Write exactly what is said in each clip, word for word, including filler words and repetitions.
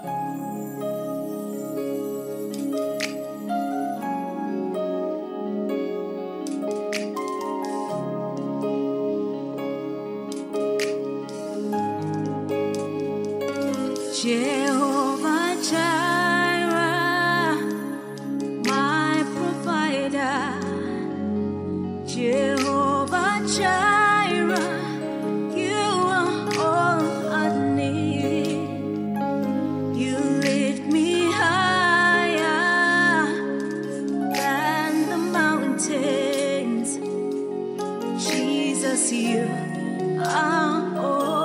Jehovah Jireh, my provider. Jehovah Jireh, you are all I need. You lift me higher than the mountains. Jesus, you are all.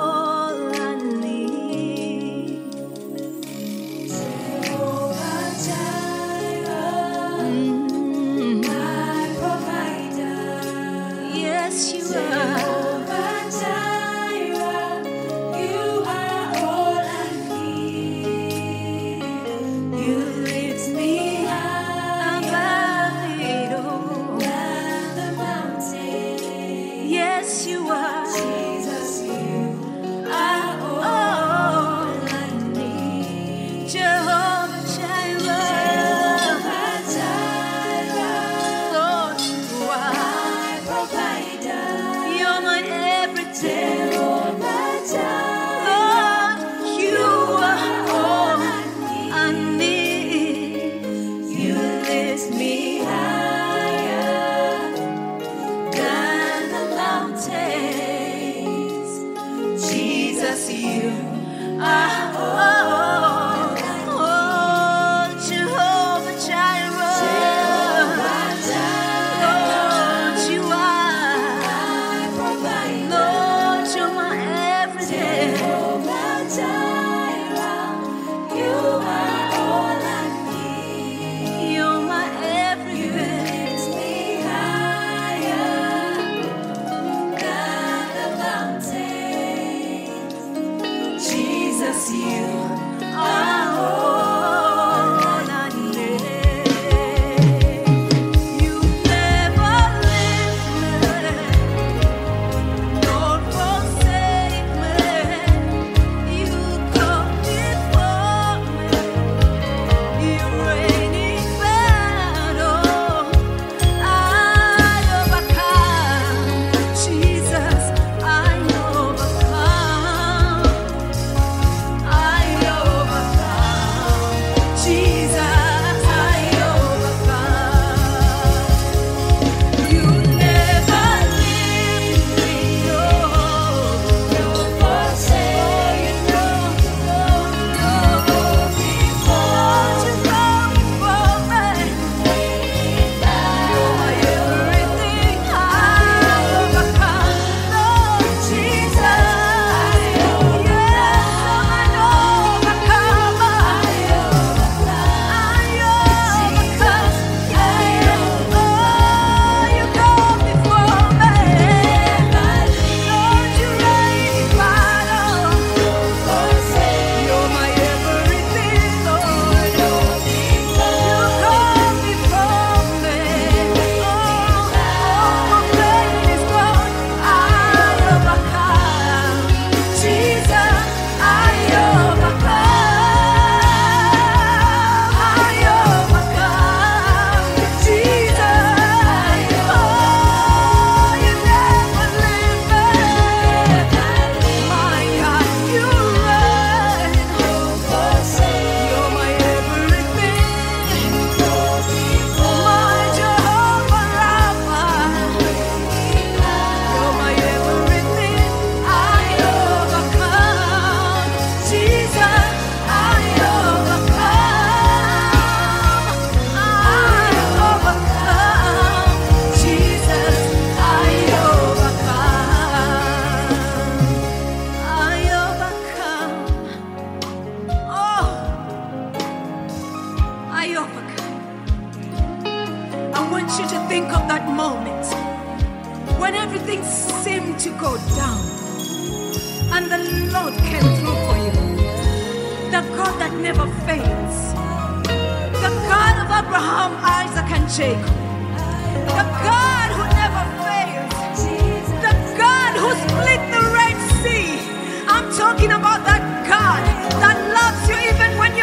Talking about that God that loves you even when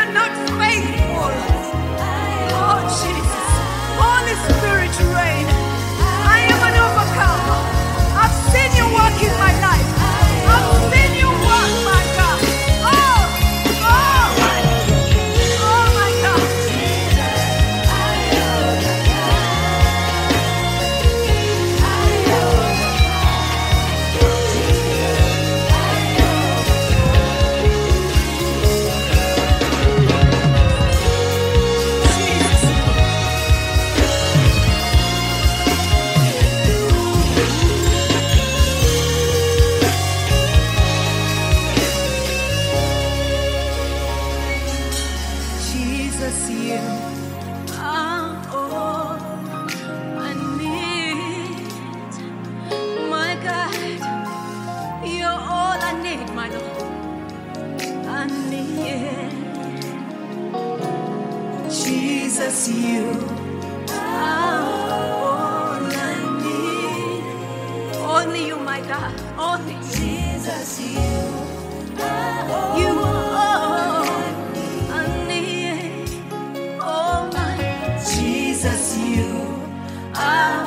you are all I need. My God, you're all I need, my Lord. I need Jesus, you are all I need. Only you, my God, only you. Jesus, you are all you are all I need. Oh my Jesus, you are